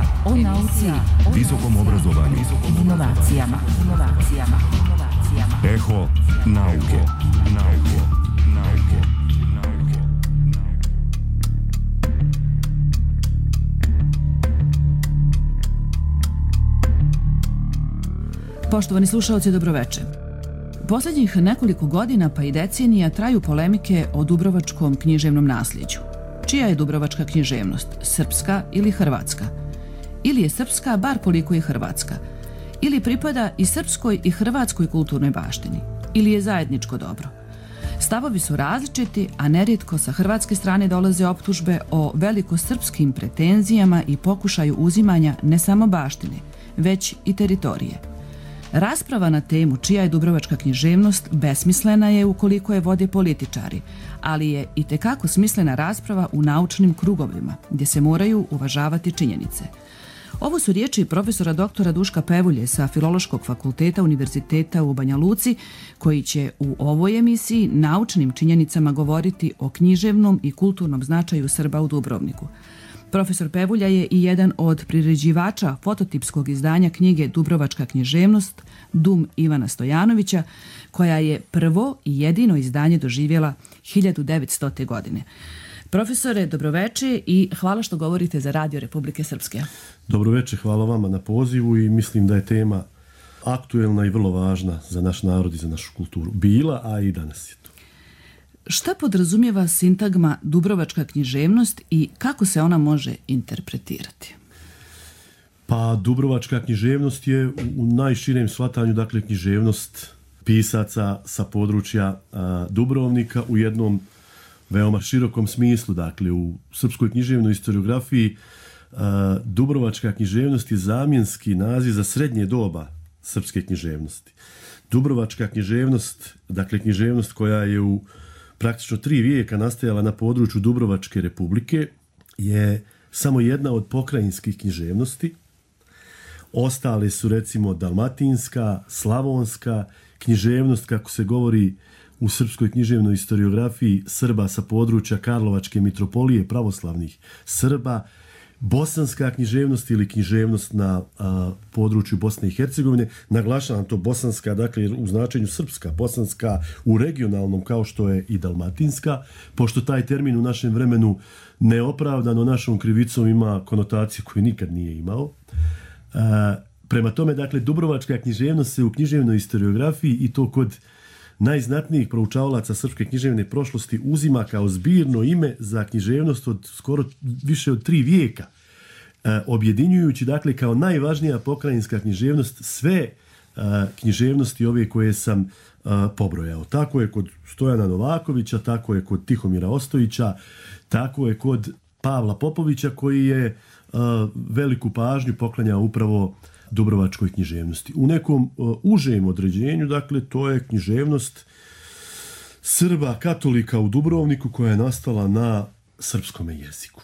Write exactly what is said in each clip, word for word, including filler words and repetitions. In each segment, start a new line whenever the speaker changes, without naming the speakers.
o nauci,
visokom obrazovanju,
inovacijama. Inovacijama. Inovacijama.
Eho nauke. Nauke. Nauke. Nauke.
Poštovani slušaoci, dobroveče. Posljednjih nekoliko godina pa i decenija traju polemike o dubrovačkom književnom nasljeđu. Čija je dubrovačka književnost, srpska ili hrvatska? Ili je srpska bar koliko je hrvatska? Ili pripada i srpskoj i hrvatskoj kulturnoj baštini? Ili je zajedničko dobro? Stavovi su različiti, a nerijetko sa hrvatske strane dolaze optužbe o velikosrpskim pretenzijama i pokušaju uzimanja ne samo baštine, već i teritorije. Rasprava na temu čija je dubrovačka književnost besmislena je ukoliko je vode političari, ali je itekako smislena rasprava u naučnim krugovima, gdje se moraju uvažavati činjenice. Ovo su riječi profesora doktora Duška Pevulje sa Filološkog fakulteta Univerziteta u Banja Luci, koji će u ovoj emisiji naučnim činjenicama govoriti o književnom i kulturnom značaju Srba u Dubrovniku. Profesor Pevulja je i jedan od priređivača fototipskog izdanja knjige Dubrovačka književnost Dum Ivana Stojanovića, koja je prvo i jedino izdanje doživjela hiljadu devetstote. godine. Profesore, dobroveče i hvala što govorite za Radio Republike Srpske.
Dobroveče, hvala vama na pozivu i mislim da je tema aktuelna i vrlo važna za naš narod i za našu kulturu. Bila, a i danas je to.
Šta podrazumijeva sintagma dubrovačka književnost i kako se ona može interpretirati?
Pa dubrovačka književnost je u najširem shvatanju, dakle, književnost pisaca sa područja a, Dubrovnika u jednom veoma širokom smislu. Dakle, u srpskoj književnoj historiografiji a, dubrovačka književnost je zamjenski naziv za srednje doba srpske književnosti. Dubrovačka književnost, dakle književnost koja je u praktično tri vijeka nastajala na području Dubrovačke republike, je samo jedna od pokrajinskih književnosti. Ostale su recimo dalmatinska, slavonska književnost, kako se govori u srpskoj književnoj historiografiji, Srba sa područja Karlovačke mitropolije pravoslavnih Srba, bosanska književnost ili književnost na a, području Bosne i Hercegovine. Naglašavam to bosanska, dakle u značenju srpska, bosanska u regionalnom kao što je i dalmatinska, pošto taj termin u našem vremenu neopravdano našom krivicom ima konotaciju koju nikad nije imao. A, prema tome, dakle, dubrovačka književnost se u književnoj historiografiji i to kod najznatnijih proučavalaca srpske književne prošlosti uzima kao zbirno ime za književnost od skoro više od tri vijeka, e, objedinjujući, dakle, kao najvažnija pokrajinska književnost sve e, književnosti ove koje sam e, pobrojao. Tako je kod Stojana Novakovića, tako je kod Tihomira Ostojića, tako je kod Pavla Popovića, koji je e, veliku pažnju poklanjao upravo dubrovačkoj književnosti. U nekom uh, užem određenju, dakle, to je književnost Srba katolika u Dubrovniku koja je nastala na srpskom jeziku.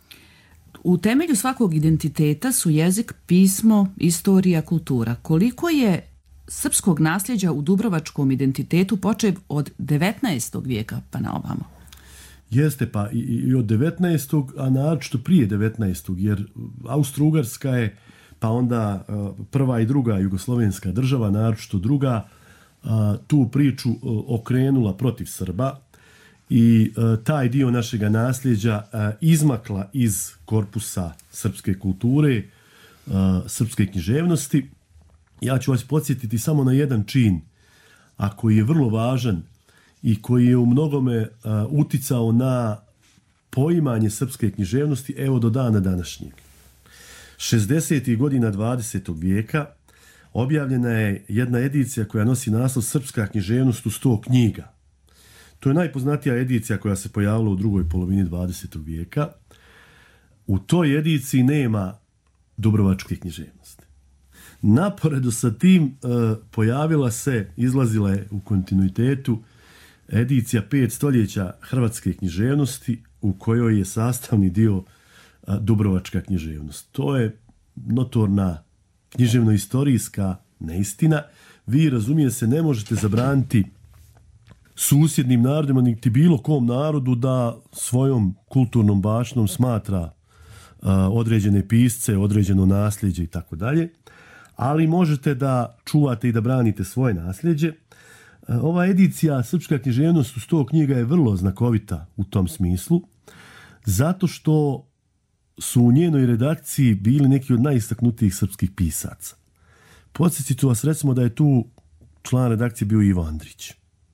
U temelju svakog identiteta su jezik, pismo, istorija, kultura. Koliko je srpskog nasljeđa u dubrovačkom identitetu počev od devetnaestog vijeka pa na ovamo?
Jeste, pa i, i od devetnaestog, a naročito prije devetnaestog, jer Austro-Ugarska je pa onda prva i druga jugoslovenska država, naročito druga, tu priču okrenula protiv Srba i taj dio našega nasljeđa izmakla iz korpusa srpske kulture, srpske književnosti. Ja ću vas podsjetiti samo na jedan čin, a koji je vrlo važan i koji je u mnogome uticao na poimanje srpske književnosti, evo do dana današnjeg. šezdesetih godina dvadesetog vijeka objavljena je jedna edicija koja nosi naslov Srpska književnost u sto knjiga. To je najpoznatija edicija koja se pojavila u drugoj polovini dvadesetog vijeka. U toj ediciji nema dubrovačke književnosti. Naporedo sa tim e, pojavila se, izlazila je u kontinuitetu edicija pet stoljeća hrvatske književnosti u kojoj je sastavni dio dubrovačka književnost. To je notorna književno-istorijska neistina. Vi, razumije se, ne možete zabraniti susjednim narodima niti bilo kom narodu da svojom kulturnom bašnom smatra određene pisce, određeno nasljeđe i tako dalje, ali možete da čuvate i da branite svoje nasljeđe. Ova edicija Srpska književnost u sto knjiga je vrlo znakovita u tom smislu, zato što su u njenoj redakciji bili neki od najistaknutijih srpskih pisaca. Podsjetit ću vas recimo da je tu član redakcije bio Ivo Andrić.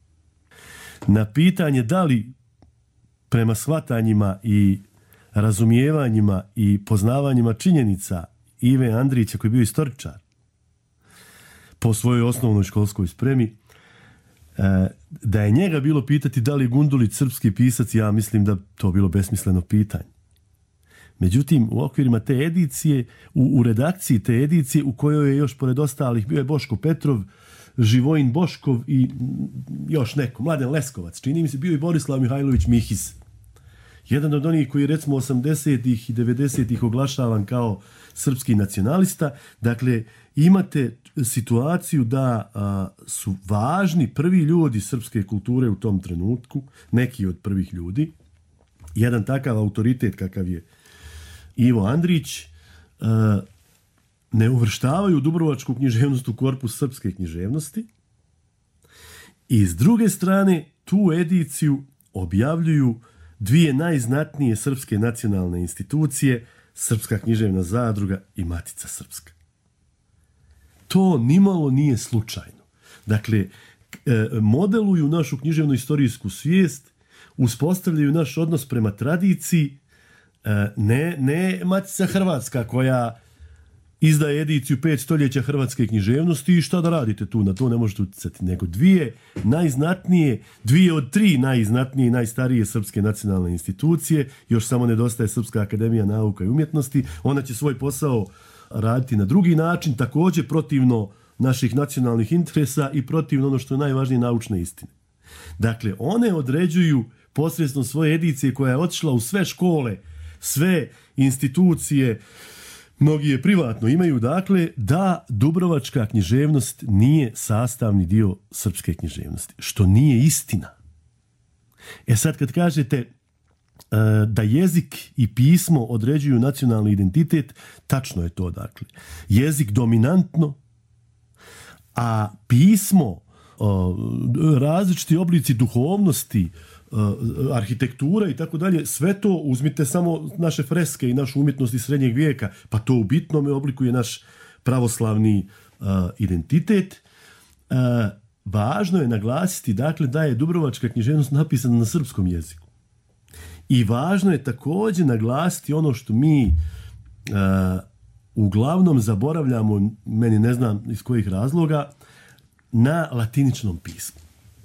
Na pitanje da li prema shvatanjima i razumijevanjima i poznavanjima činjenica Ive Andrića, koji je bio istoričar po svojoj osnovnoj školskoj spremi, da je njega bilo pitati da li je Gundulić srpski pisac, ja mislim da to bilo besmisleno pitanje. Međutim, u okvirima te edicije, u, u redakciji te edicije, u kojoj je još pored ostalih bio je Boško Petrov, Živojin Boškov i još neko, Mladen Leskovac, čini mi se, bio i Borislav Mihajlović Mihiz. Jedan od onih koji je recimo osamdesetih i devedesetih oglašavan kao srpski nacionalista. Dakle, imate situaciju da a, su važni prvi ljudi srpske kulture u tom trenutku, neki od prvih ljudi. Jedan takav autoritet kakav je Ivo Andrić, a, ne uvrštavaju dubrovačku književnost u korpus srpske književnosti i s druge strane tu ediciju objavljuju dvije najznatnije srpske nacionalne institucije, Srpska književna zadruga i Matica Srpska. To nimalo nije slučajno. Dakle, modeluju našu književno-istorijsku svijest, uspostavljaju naš odnos prema tradiciji, ne, ne Matica Hrvatska koja izdaje ediciju pet stoljeća hrvatske književnosti i šta da radite tu, na to ne možete utjecati, nego dvije najznatnije, dvije od tri najznatnije i najstarije srpske nacionalne institucije, još samo nedostaje Srpska akademija nauka i umjetnosti, ona će svoj posao raditi na drugi način, također protivno naših nacionalnih interesa i protivno ono što je najvažnije, naučne istine. Dakle, one određuju posredstvom svoje edicije koja je otišla u sve škole, sve institucije, mnogi je privatno imaju, dakle, da dubrovačka književnost nije sastavni dio srpske književnosti, što nije istina. E sad kad kažete da jezik i pismo određuju nacionalni identitet, tačno je to, dakle. Jezik dominantno, a pismo, različiti oblici duhovnosti, arhitektura i tako dalje, sve to, uzmite samo naše freske i našu umjetnost iz srednjeg vijeka, pa to u bitnome oblikuje naš pravoslavni uh, identitet. Uh, važno je naglasiti, dakle, da je dubrovačka književnost napisana na srpskom jeziku. I važno je također naglasiti ono što mi uh, uglavnom zaboravljamo, meni ne znam iz kojih razloga, na latiničnom pismu.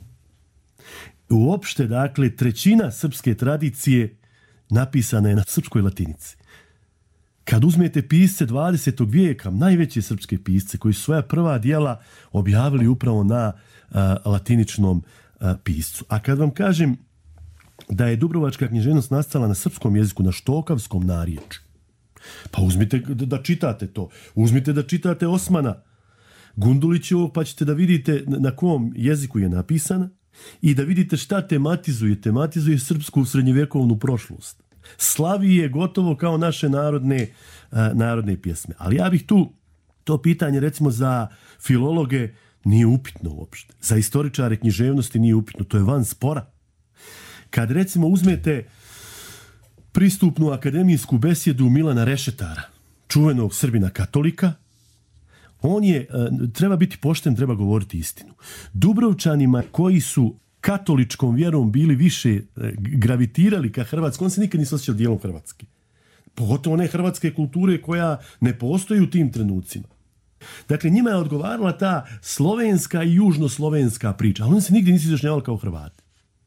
Uopšte, dakle, trećina srpske tradicije napisana je na srpskoj latinici. Kad uzmete pisce dvadesetog vijeka, najveće srpske pisce koji su svoja prva dijela objavili upravo na uh, latiničnom uh, piscu. A kad vam kažem da je dubrovačka književnost nastala na srpskom jeziku, na štokavskom narječju, pa uzmite da, da čitate to. Uzmite da čitate Osmana Gundulićevog, pa ćete da vidite na kom jeziku je napisana i da vidite šta tematizuje. Tematizuje srpsku srednjevjekovnu prošlost. Slavi je gotovo kao naše narodne, uh, narodne pjesme. Ali ja bih tu to pitanje, recimo, za filologe nije upitno uopšte. Za istoričare književnosti nije upitno. To je van spora. Kad, recimo, uzmete pristupnu akademijsku besjedu Milana Rešetara, čuvenog Srbina katolika, on je, treba biti pošten, treba govoriti istinu. Dubrovčanima koji su katoličkom vjerom bili više gravitirali ka Hrvatskoj, on se nikad nisu osjećao dijelom Hrvatske. Pogotovo ne hrvatske kulture koja ne postoji u tim trenucima. Dakle, njima je odgovarala ta slovenska i južnoslovenska priča, ali oni se nigdje nisu izjašnjavali kao Hrvati.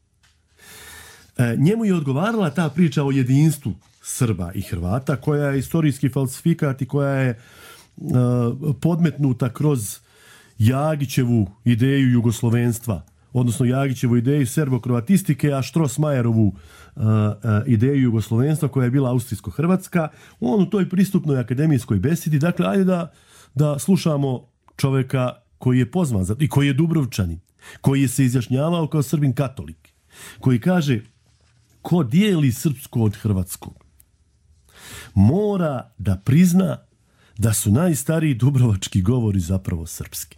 Njemu je odgovarala ta priča o jedinstvu Srba i Hrvata, koja je istorijski falsifikat i koja je uh, podmetnuta kroz Jagićevu ideju jugoslovenstva, odnosno Jagićevu ideju serbokroatistike, a Strossmayerovu uh, uh, ideju jugoslovenstva koja je bila austrijsko-hrvatska. On u toj pristupnoj akademijskoj besedi, dakle, ajde da, da slušamo čovjeka koji je pozvan za, i koji je Dubrovčanin, koji je se izjašnjavao kao Srbin katolik, koji kaže: ko dijeli srpsko od hrvatskog? mora da prizna da su najstariji dubrovački govori zapravo srpski.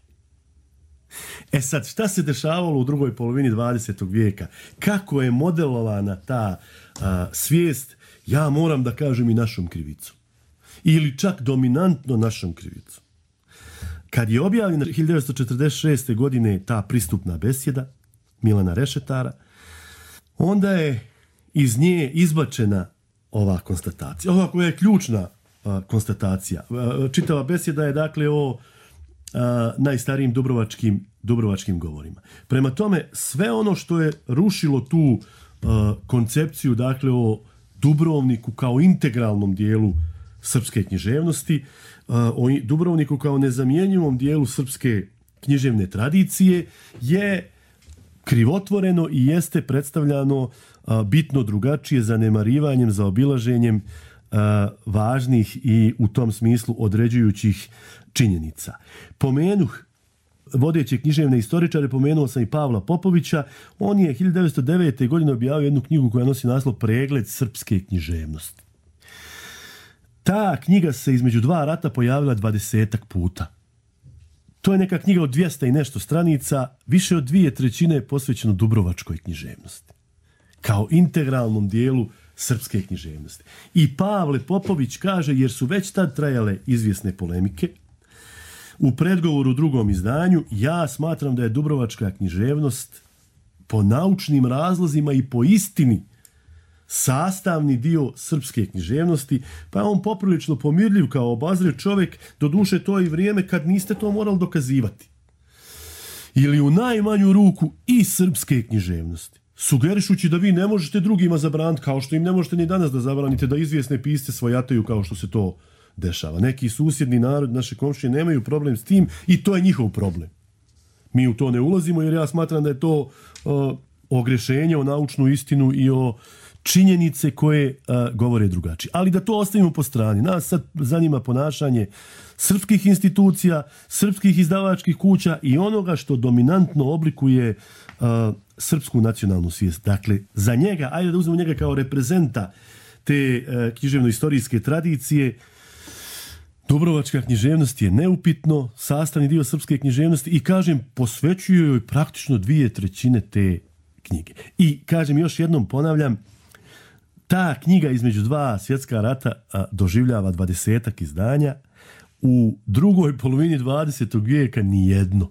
E sad, šta se dešavalo u drugoj polovini dvadesetog vijeka? Kako je modelovana ta a, svijest, ja moram da kažem i našom krivicom. Ili čak dominantno našom krivicom. Kad je objavljena hiljadu devetsto četrdeset šeste. godine ta pristupna besjeda Milana Rešetara, onda je iz nje izbačena ova konstatacija. Ova koja je ključna a, konstatacija. A, čitava besjeda je dakle o a, najstarijim dubrovačkim, dubrovačkim govorima. Prema tome, sve ono što je rušilo tu a, koncepciju dakle o Dubrovniku kao integralnom dijelu srpske književnosti, o Dubrovniku kao nezamjenjivom dijelu srpske književne tradicije je krivotvoreno i jeste predstavljano bitno drugačije zanemarivanjem, zaobilaženjem važnih i u tom smislu određujućih činjenica. Pomenuh vodeće književne istoričare, pomenuo sam i Pavla Popovića. On je hiljadu devetsto devete. godine objavio jednu knjigu koja nosi naslov Pregled srpske književnosti. Ta knjiga se između dva rata pojavila dvadesetak puta. To je neka knjiga od dvjesto i nešto stranica, više od dvije trećine je posvećeno dubrovačkoj književnosti. Kao integralnom dijelu srpske književnosti. I Pavle Popović kaže, jer su već tad trajale izvjesne polemike, u predgovoru u drugom izdanju, ja smatram da je dubrovačka književnost po naučnim razlozima i po istini sastavni dio srpske književnosti, pa je on poprilično pomirljiv kao obazriv čovjek, doduše to i vrijeme kad niste to morali dokazivati. Ili u najmanju ruku i srpske književnosti, sugerišući da vi ne možete drugima zabraniti, kao što im ne možete ni danas da zabranite da izvjesne pisce svojataju kao što se to dešava. Neki susjedni narod, naše komšije, nemaju problem s tim i to je njihov problem. Mi u to ne ulazimo jer ja smatram da je to uh, ogrešenje o naučnu istinu i o činjenice koje uh, govore drugačije. Ali da to ostavimo po strani. Nas sad zanima ponašanje srpskih institucija, srpskih izdavačkih kuća i onoga što dominantno oblikuje uh, srpsku nacionalnu svijest. Dakle, za njega, ajde da uzmemo njega kao reprezenta te uh, književno-istorijske tradicije, dubrovačka književnost je neupitno sastavni dio srpske književnosti i, kažem, posvećuje joj praktično dvije trećine te knjige. I, kažem, još jednom ponavljam, ta knjiga između dva svjetska rata a, doživljava dvadesetak izdanja, u drugoj polovini dvadesetog vijeka nijedno.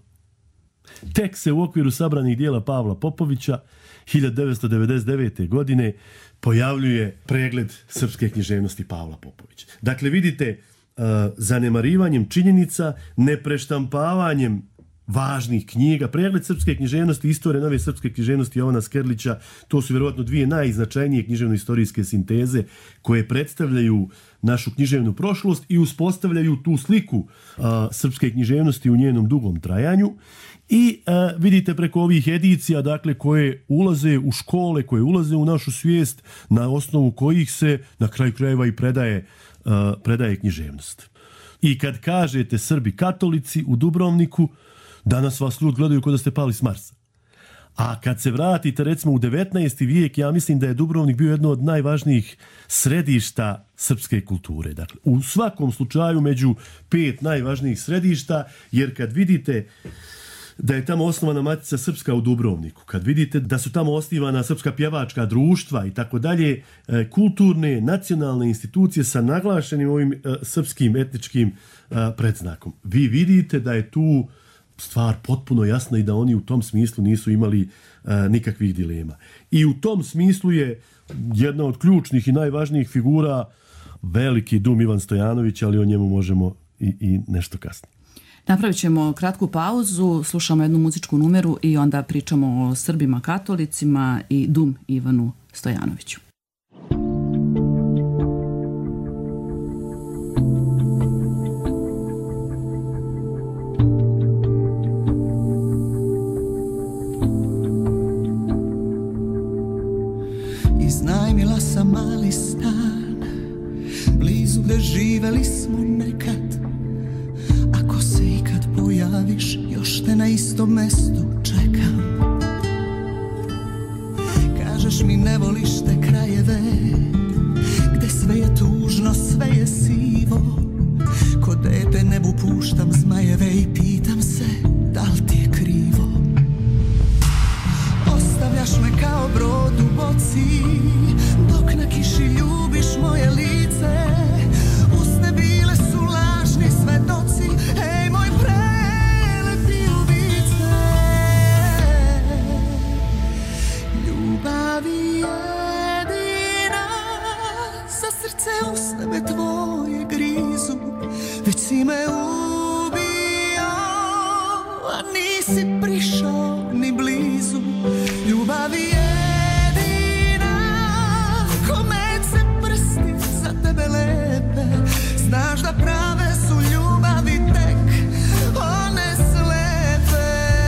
Tek se u okviru sabranih dijela Pavla Popovića hiljadu devetsto devedeset devete. godine pojavljuje pregled srpske književnosti Pavla Popovića. Dakle, vidite, uh, zanemarivanjem činjenica, nepreštampavanjem važnih knjiga, pregled srpske književnosti, istorije nove srpske književnosti Jovana Skerlića, to su vjerovatno dvije najznačajnije književno-istorijske sinteze koje predstavljaju našu književnu prošlost i uspostavljaju tu sliku a, srpske književnosti u njenom dugom trajanju. I a, vidite preko ovih edicija, dakle, koje ulaze u škole, koje ulaze u našu svijest, na osnovu kojih se na kraju krajeva i predaje, a, predaje književnost. I kad kažete Srbi katolici u Dubrovniku, danas vas ljudi gledaju kao da ste pali s Marsa. A kad se vratite recimo u devetnaesti vijek, ja mislim da je Dubrovnik bio jedno od najvažnijih središta srpske kulture. Dakle, u svakom slučaju među pet najvažnijih središta, jer kad vidite da je tamo osnovana Matica Srpska u Dubrovniku, kad vidite da su tamo osnivana srpska pjevačka društva i tako dalje, kulturne, nacionalne institucije sa naglašenim ovim srpskim etničkim predznakom, vi vidite da je tu stvar potpuno jasna i da oni u tom smislu nisu imali a, nikakvih dilema. I u tom smislu je jedna od ključnih i najvažnijih figura veliki dum Ivan Stojanović, ali o njemu možemo i, i nešto kasnije.
Napravit ćemo kratku pauzu, slušamo jednu muzičku numeru i onda pričamo o Srbima katolicima i dum Ivanu Stojanoviću.
Iznajmila sam mali stan blizu gde živeli smo nekad. Ako se ikad pojaviš, još te na istom mestu čekam. Kažeš mi ne voliš te krajeve gde sve je tužno, si me ubio, a nisi prišao ni blizu. Ljubav jedina, kome se prsti za tebe lepe. Znaš da prave su ljubavi tek one slepe.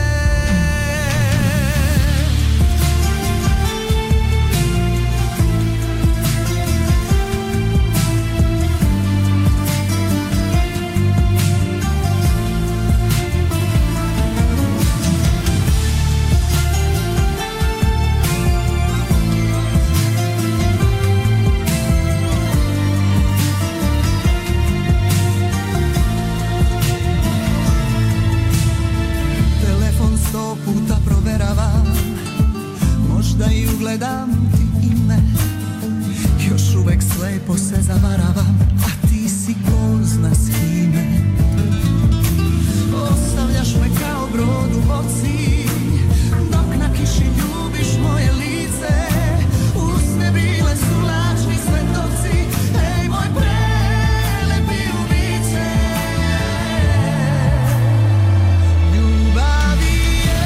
Sto puta proveravam, možda i ugledam ti ime. Još uvek slepo se zavaravam, a ti si ko zna s kime. Ostavljaš me kao brod u boci, dok na kiši ljubiš moje lice. Usne bile su lažni svetoci, ej moj prelepi ubice. Ljubavi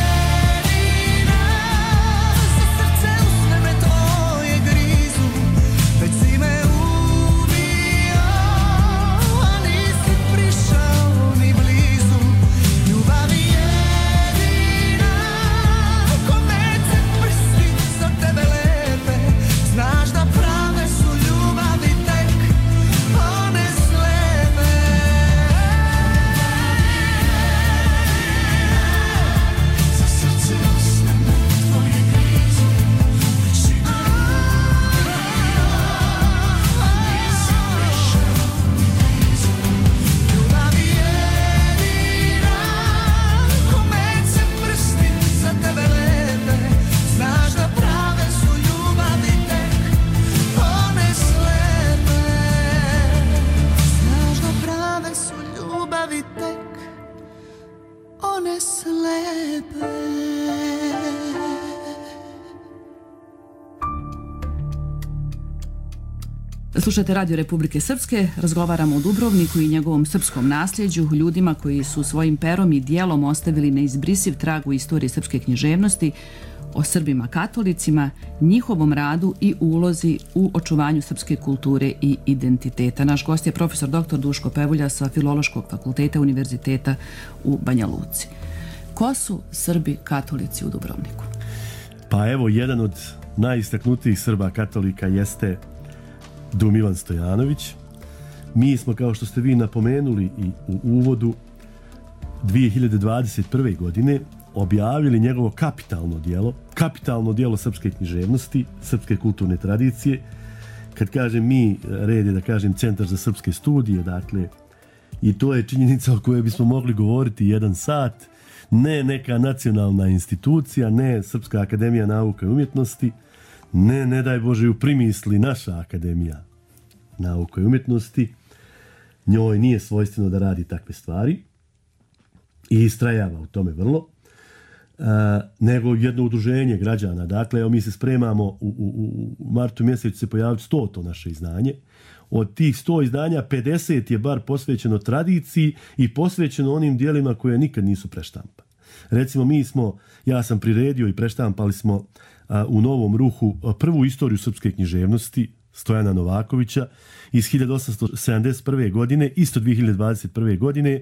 Slušate Radio Republike Srpske, razgovaramo o Dubrovniku i njegovom srpskom nasljeđu, ljudima koji su svojim perom i dijelom ostavili neizbrisiv trag u istoriji srpske književnosti, o Srbima katolicima, njihovom radu i ulozi u očuvanju srpske kulture i identiteta. Naš gost je profesor doktor Duško Pevulja sa Filološkog fakulteta Univerziteta u Banja Luci. Ko su Srbi katolici u Dubrovniku?
Pa evo, jedan od najistaknutijih Srba katolika jeste Dum Ivan Stojanović. Mi smo, kao što ste vi napomenuli i u uvodu, dvije hiljade dvadeset prve. godine objavili njegovo kapitalno djelo, kapitalno djelo srpske književnosti, srpske kulturne tradicije. Kad kažem mi, red je da kažem Centar za srpske studije, dakle, i to je činjenica o kojoj bismo mogli govoriti jedan sat, ne neka nacionalna institucija, ne Srpska akademija nauka i umjetnosti, ne, ne daj Bože, u primisli naša akademija nauka i umjetnosti. Njoj nije svojstveno da radi takve stvari i istrajava u tome vrlo, uh, nego jedno udruženje građana. Dakle, evo, mi se spremamo, u, u, u martu mjesecu se pojaviti sto to naše izdanje. Od tih sto izdanja, pedeset je bar posvećeno tradiciji i posvećeno onim dijelima koje nikad nisu preštampane. Recimo, mi smo, ja sam priredio i preštampali smo a, u Novom Ruhu a, prvu istoriju srpske književnosti Stojana Novakovića iz hiljadu osamsto sedamdeset prve. godine, isto dvije hiljade dvadeset prve. godine.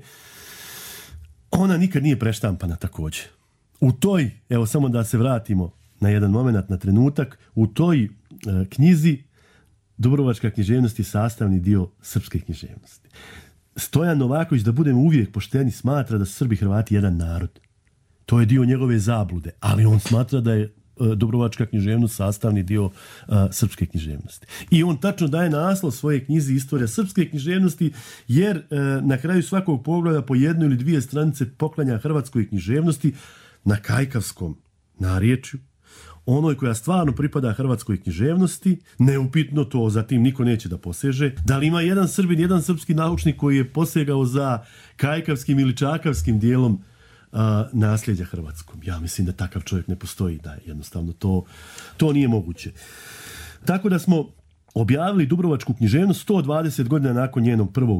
Ona nikad nije preštampana također. U toj, evo samo da se vratimo na jedan moment, na trenutak, u toj a, knjizi Dubrovačka književnost je sastavni dio srpske književnosti. Stojan Novaković, da budemo uvijek pošteni, smatra da su Srbi Hrvati jedan narod. To je dio njegove zablude, ali on smatra da je uh, Dubrovačka književnost sastavni dio uh, srpske književnosti. I on tačno daje naslov svoje knjizi Istorija srpske književnosti, jer uh, na kraju svakog pogleda po jednu ili dvije stranice poklanja hrvatskoj književnosti na kajkavskom narječju, onoj koja stvarno pripada hrvatskoj književnosti, neupitno to, zatim niko neće da poseže. Da li ima jedan Srbin, jedan srpski naučnik koji je posegao za kajkavskim ili čakavskim dijelom a, nasljeđa hrvatskom? Ja mislim da takav čovjek ne postoji, da jednostavno to, to nije moguće. Tako da smo objavili Dubrovačku književnost sto dvadeset godina nakon njenog prvog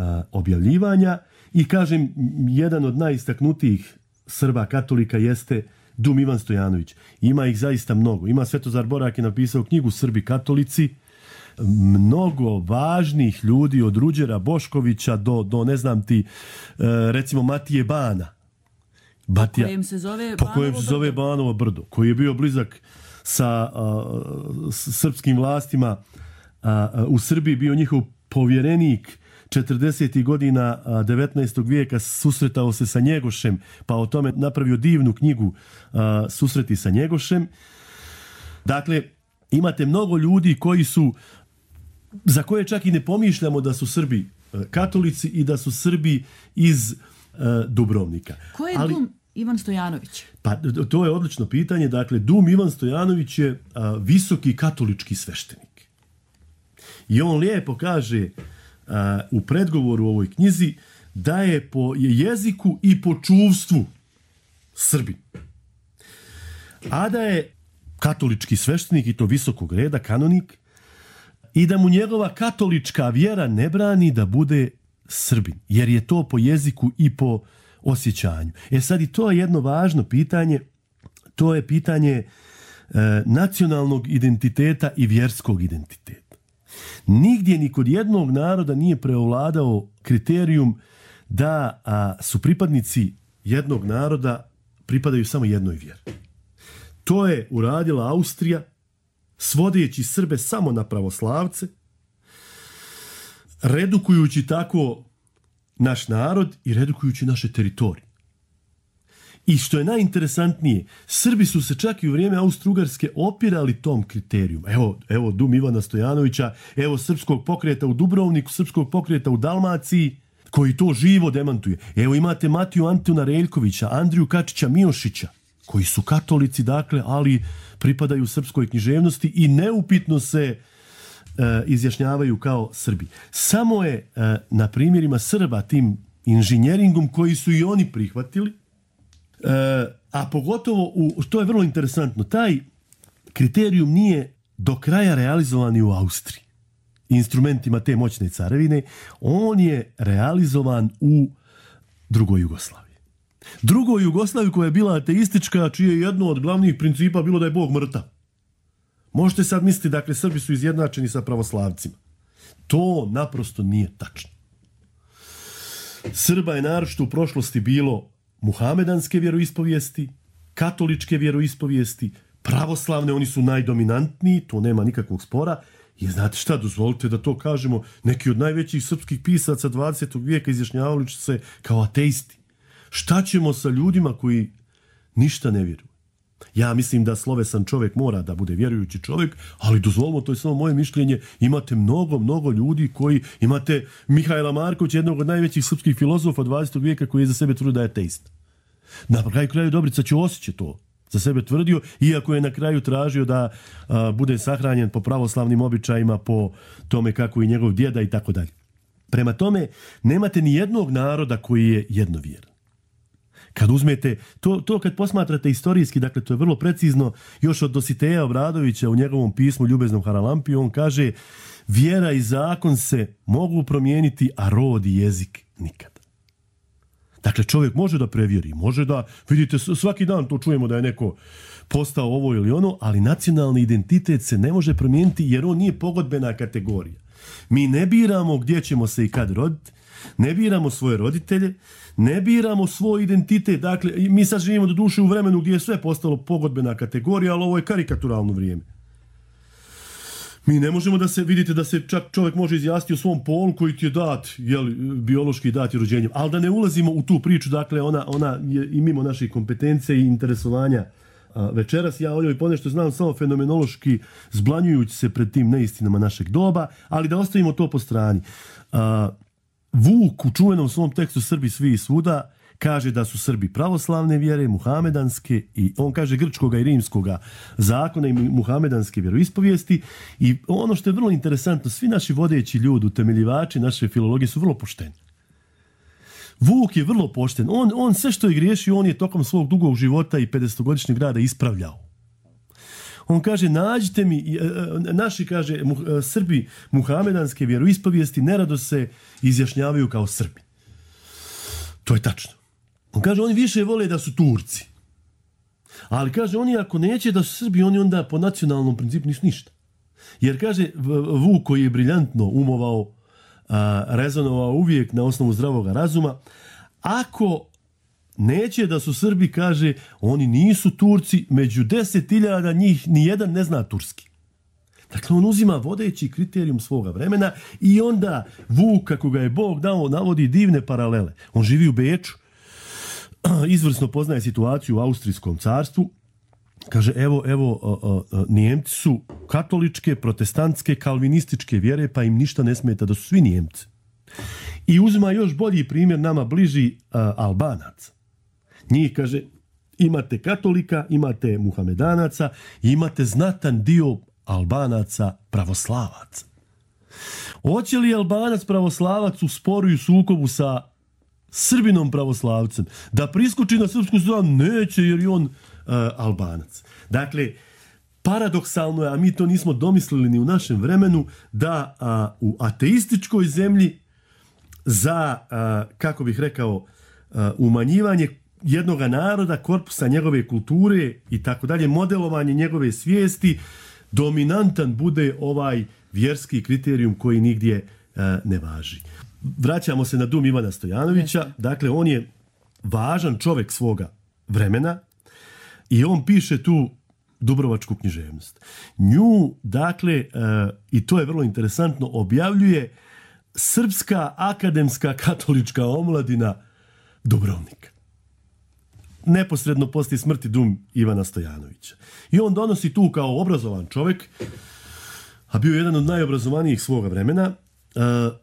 a, objavljivanja i kažem, jedan od najistaknutijih Srba katolika jeste Dum Ivan Stojanović. Ima ih zaista mnogo. Ima Svetozar Borak je napisao knjigu Srbi katolici. Mnogo važnih ljudi od Ruđera Boškovića do, do ne znam ti, recimo Matije Bana.
Batija, po kojem se zove,
po kojem se zove Banovo brdo, koji je bio blizak sa uh, s srpskim vlastima uh, u Srbiji, bio njihov povjerenik četrdesetih godina uh, devetnaestog vijeka, susretao se sa Njegošem, pa o tome napravio divnu knjigu uh, Susreti sa Njegošem. Dakle, imate mnogo ljudi koji su, za koje čak i ne pomišljamo da su Srbi uh, katolici i da su Srbi iz Dubrovnika.
Ko je
Ali,
Dum Ivan Stojanović?
Pa to je odlično pitanje. Dakle, Dum Ivan Stojanović je a, visoki katolički sveštenik. I on lijepo kaže a, u predgovoru u ovoj knjizi da je po jeziku i po čuvstvu Srbin. A da je katolički sveštenik i to visokog reda, kanonik, i da mu njegova katolička vjera ne brani da bude Srbin, jer je to po jeziku i po osjećanju. E sad i to je jedno važno pitanje, to je pitanje e, nacionalnog identiteta i vjerskog identiteta. Nigdje ni kod jednog naroda nije preovladao kriterijum da a, su pripadnici jednog naroda pripadaju samo jednoj vjeri. To je uradila Austrija, svodeći Srbe samo na pravoslavce, redukujući tako naš narod i redukujući naše teritorije. I što je najinteresantnije, Srbi su se čak i u vrijeme Austro-Ugarske opirali tom kriteriju. Evo, evo Dum Ivana Stojanovića, evo srpskog pokreta u Dubrovniku, srpskog pokreta u Dalmaciji, koji to živo demantuje. Evo imate Matiju Antuna Reljkovića, Andriju Kačića Miošića, koji su katolici, dakle, ali pripadaju srpskoj književnosti i neupitno se E, izjašnjavaju kao Srbi. Samo je e, na primjerima Srba, tim inženjeringom koji su i oni prihvatili, e, a pogotovo, u, to je vrlo interesantno, taj kriterijum nije do kraja realizovan i u Austriji. Instrumentima te moćne carevine, on je realizovan u drugoj Jugoslaviji. Drugoj Jugoslaviji koja je bila ateistička, čije je jedno od glavnih principa bilo da je Bog mrtav. Možete sad misliti, dakle, Srbi su izjednačeni sa pravoslavcima. To naprosto nije tačno. Srba je naročito u prošlosti bilo muhamedanske vjeroispovijesti, katoličke vjeroispovijesti, pravoslavne, oni su najdominantniji, to nema nikakvog spora. I znate šta, dozvolite da to kažemo, neki od najvećih srpskih pisaca dvadesetog vijeka izjašnjavali se kao ateisti. Šta ćemo sa ljudima koji ništa ne vjeruju? Ja mislim da slovesan čovjek mora da bude vjerujući čovjek, ali dozvolimo, to je samo moje mišljenje, imate mnogo, mnogo ljudi koji, imate Mihajla Markovića, jednog od najvećih srpskih filozofa dvadesetog vijeka koji je za sebe tvrdio da je ateist. Na kraju kraju Dobrica Ćosić je to za sebe tvrdio, iako je na kraju tražio da a, bude sahranjen po pravoslavnim običajima, po tome kako i njegov djeda i tako dalje. Prema tome, nemate ni jednog naroda koji je jednovjeran. Kad uzmete, to, to kad posmatrate istorijski, dakle to je vrlo precizno, još od Dositeja Obradovića u njegovom pismu Ljubeznom Haralampiju, on kaže: vjera i zakon se mogu promijeniti, a rod i jezik nikad. Dakle, čovjek može da prevjeri, može da, vidite, svaki dan to čujemo da je neko postao ovo ili ono, ali nacionalni identitet se ne može promijeniti jer on nije pogodbena kategorija. Mi ne biramo gdje ćemo se i kad roditi, ne biramo svoje roditelje, ne biramo svoj identitet. Dakle, mi sad živimo do duše u vremenu gdje je sve postalo pogodbena kategorija, ali ovo je karikaturalno vrijeme. Mi ne možemo da se, vidite da se čak čovjek može izjasniti o svom polu koji ti je dat, jel, biološki dat je rođenjem, ali da ne ulazimo u tu priču, dakle, ona, ona je i mimo naših kompetencije i interesovanja. A, večeras ja o njoj ponešto znam samo fenomenološki, zblanjujući se pred tim neistinama našeg doba, ali da ostavimo to po strani. A, Vuk u čuvenom svom tekstu Srbi svi i svuda kaže da su Srbi pravoslavne vjere, muhamedanske, i on kaže grčkoga i rimskoga zakona i muhamedanske vjeroispovijesti. I ono što je vrlo interesantno, svi naši vodeći ljudi, utemeljivači naše filologije su vrlo pošteni. Vuk je vrlo pošten. On, on sve što je griješio, on je tokom svog dugog života i pedesetogodišnjeg rada ispravljao. On kaže, nađite mi, naši, kaže, Srbi muhamedanske vjeroispovijesti nerado se izjašnjavaju kao Srbi. To je tačno. On kaže, oni više vole da su Turci. Ali kaže, oni ako neće da su Srbi, oni onda po nacionalnom principu nisu ništa. Jer kaže, Vuk koji je briljantno umovao, a, rezonovao uvijek na osnovu zdravog razuma, ako neće da su Srbi, kaže, oni nisu Turci, među deset hiljada njih nijedan ne zna turski. Dakle, on uzima vodeći kriterijum svoga vremena i onda Vuk, kako ga je Bog dao, navodi divne paralele. On živi u Beču, izvrsno poznaje situaciju u Austrijskom carstvu. Kaže, evo, evo, a, a, Nijemci su katoličke, protestantske, kalvinističke vjere, pa im ništa ne smeta da su svi Nijemci. I uzima još bolji primjer nama bliži a, Albanac. Njih, kaže, imate katolika, imate muhamedanaca, imate znatan dio Albanaca pravoslavaca. Hoće li Albanac pravoslavac u sporu i sukobu sa Srbinom pravoslavcem da priskuči na srpsku stranu? Neće, jer je on uh, Albanac. Dakle, paradoksalno je, a mi to nismo domislili ni u našem vremenu, da uh, u ateističkoj zemlji za, uh, kako bih rekao, uh, umanjivanje jednog naroda, korpusa njegove kulture i tako dalje, modelovanje njegove svijesti, dominantan bude ovaj vjerski kriterijum koji nigdje uh, ne važi. Vraćamo se na dum Ivana Stojanovića. Dakle, on je važan čovjek svoga vremena i on piše tu Dubrovačku književnost. Nju, dakle, uh, i to je vrlo interesantno, objavljuje Srpska akademska katolička omladina Dubrovnika. Neposredno poslije smrti dum Ivana Stojanovića. I on donosi tu kao obrazovan čovjek, a bio jedan od najobrazovanijih svoga vremena, uh,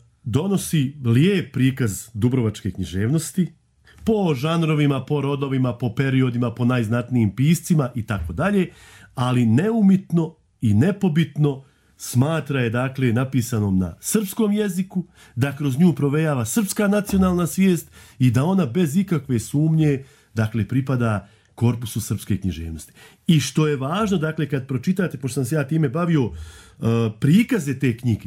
donosi lijep prikaz Dubrovačke književnosti po žanrovima, po rodovima, po periodima, po najznatnijim piscima i tako dalje, ali neumitno i nepobitno smatra je, dakle, napisanom na srpskom jeziku, da kroz nju provejava srpska nacionalna svijest i da ona bez ikakve sumnje, dakle, pripada korpusu srpske književnosti. I što je važno, dakle, kad pročitate, pošto sam se ja time bavio, uh, prikaze te knjige,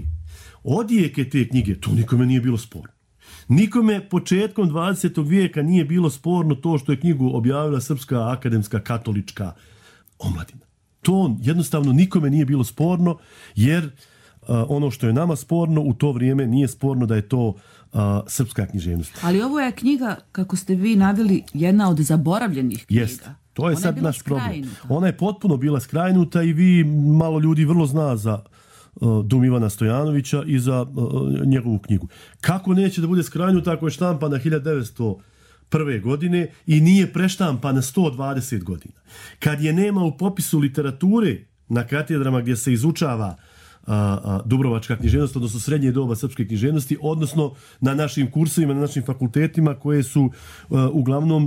odjeke te knjige, to nikome nije bilo sporno. Nikome početkom dvadesetog vijeka nije bilo sporno to što je knjigu objavila Srpska akademska katolička omladina. To jednostavno nikome nije bilo sporno, jer uh, ono što je nama sporno u to vrijeme nije sporno da je to uh, srpska književnost.
Ali ovo je knjiga, kako ste vi naveli, jedna od zaboravljenih knjiga.
Jest. To je
Ona
sad
je
naš
skrajnuta.
problem. Ona je potpuno bila skrajnuta i vi, malo ljudi vrlo zna za uh, dum Ivana Stojanovića i za uh, njegovu knjigu. Kako neće da bude skrajnuta ako je štampana hiljadu devetsto prve godine i nije preštampana sto dvadeset godina? Kad je nema u popisu literature na katedrama gdje se izučava a, a, Dubrovačka književnost, odnosno srednje doba srpske književnosti, odnosno na našim kursovima, na našim fakultetima koje su a, uglavnom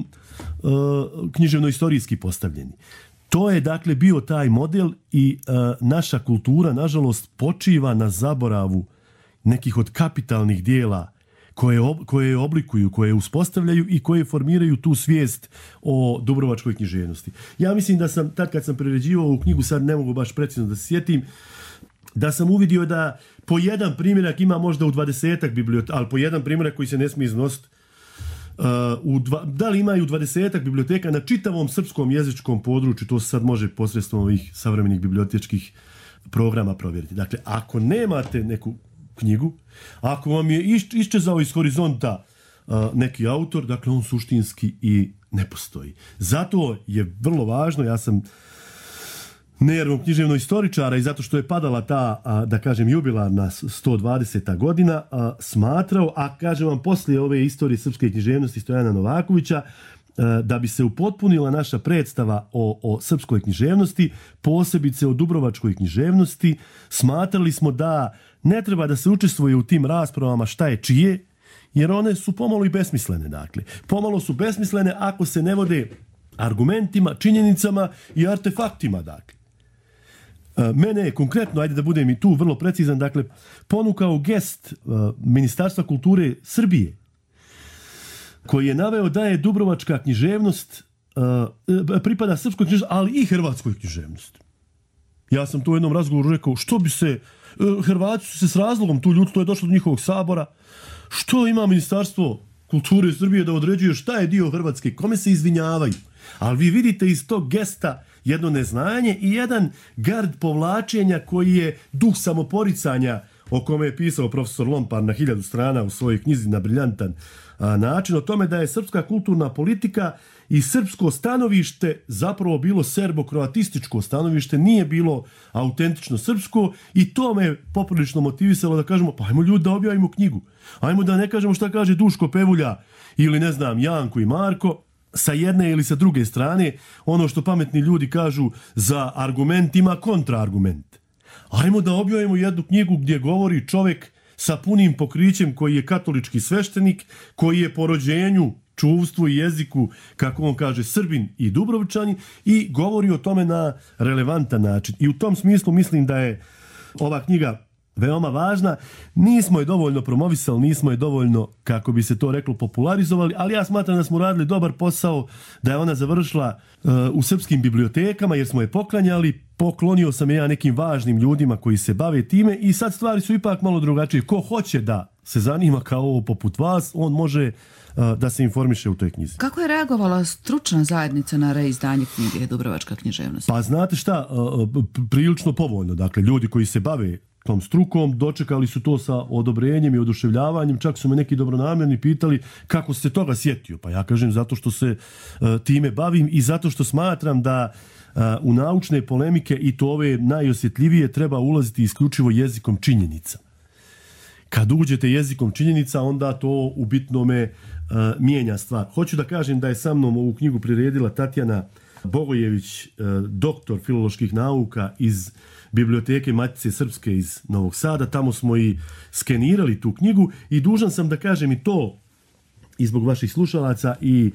a, književno-istorijski postavljeni. To je, dakle, bio taj model i a, naša kultura, nažalost, počiva na zaboravu nekih od kapitalnih dijela koje, ob, koje oblikuju, koje uspostavljaju i koje formiraju tu svijest o Dubrovačkoj književnosti. Ja mislim da sam, tad kad sam priređivao ovu knjigu, sad ne mogu baš precizno da se sjetim, da sam uvidio da po jedan primjerak ima možda u dvadesetak biblioteka, ali po jedan primjerak koji se ne smije iznositi, uh, u dva, da li imaju dvadesetak biblioteka na čitavom srpskom jezičkom području, to se sad može posredstvom ovih savremenih bibliotečkih programa provjeriti. Dakle, ako nemate neku knjigu, ako vam je iš, iščezao iz horizonta uh, neki autor, dakle, on suštinski i ne postoji. Zato je vrlo važno, ja sam nervom književno istoričara i zato što je padala ta, a, da kažem, jubilarna sto dvadeseta godina, a, smatrao, a kažem vam poslije ove istorije srpske književnosti Stojana Novakovića, a, da bi se upotpunila naša predstava o, o srpskoj književnosti, posebice o Dubrovačkoj književnosti, smatrali smo da ne treba da se učestvuje u tim raspravama šta je čije, jer one su pomalo i besmislene. Dakle, pomalo su besmislene ako se ne vode argumentima, činjenicama i artefaktima. Dakle, mene je konkretno, ajde da budem i tu vrlo precizan, dakle, ponukao gest uh, Ministarstva kulture Srbije, koji je naveo da je Dubrovačka književnost uh, pripada srpskoj književnosti, ali i hrvatskoj književnosti. Ja sam tu u jednom razgovoru rekao, što bi se, Hrvati su se s razlogom, tu ljudstvo je došlo do njihovog sabora, što ima Ministarstvo kulture Srbije da određuje šta je dio Hrvatske, kome se izvinjavaju. Ali vi vidite iz tog gesta jedno neznanje i jedan gard povlačenja koji je duh samoporicanja o kome je pisao profesor Lompar na hiljadu strana u svojoj knjizi na briljantan a, način, o tome da je srpska kulturna politika i srpsko stanovište zapravo bilo serbo-kroatističko stanovište, nije bilo autentično srpsko i to me poprilično motivisalo da kažemo, pa ajmo ljudi da objavimo knjigu. Ajmo da ne kažemo šta kaže Duško Pevulja ili ne znam Janko i Marko, sa jedne ili sa druge strane, ono što pametni ljudi kažu za argument ima kontraargument. Ajmo da objavimo jednu knjigu gdje govori čovjek sa punim pokrićem koji je katolički sveštenik, koji je po rođenju, čuvstvu i jeziku, kako on kaže, Srbin i Dubrovčani i govori o tome na relevantan način. I u tom smislu mislim da je ova knjiga veoma važna. Nismo je dovoljno promovisali, nismo je dovoljno, kako bi se to reklo, popularizovali, ali ja smatram da smo radili dobar posao, da je ona završila uh, u srpskim bibliotekama jer smo je poklanjali. Poklonio sam je ja nekim važnim ljudima koji se bave time i sad stvari su ipak malo drugačije. Ko hoće da se zanima kao ovo poput vas, on može uh, da se informiše u toj knjizi.
Kako je reagovala stručna zajednica na reizdanje knjige Dubrovačka književnost?
Pa znate šta, uh, prilično povoljno. Dakle, ljudi koji se bave tom strukom dočekali su to sa odobrenjem i oduševljavanjem. Čak su me neki dobronamjerni pitali kako se toga sjetio. Pa ja kažem zato što se uh, time bavim i zato što smatram da uh, u naučne polemike i to ove najosjetljivije treba ulaziti isključivo jezikom činjenica. Kad uđete jezikom činjenica, onda to u bitnome uh, mijenja stvar. Hoću da kažem da je sa mnom ovu knjigu priredila Tatjana Bogojević, uh, doktor filoloških nauka iz Biblioteke Matice Srpske iz Novog Sada. Tamo smo i skenirali tu knjigu i dužan sam da kažem i to i zbog vaših slušalaca i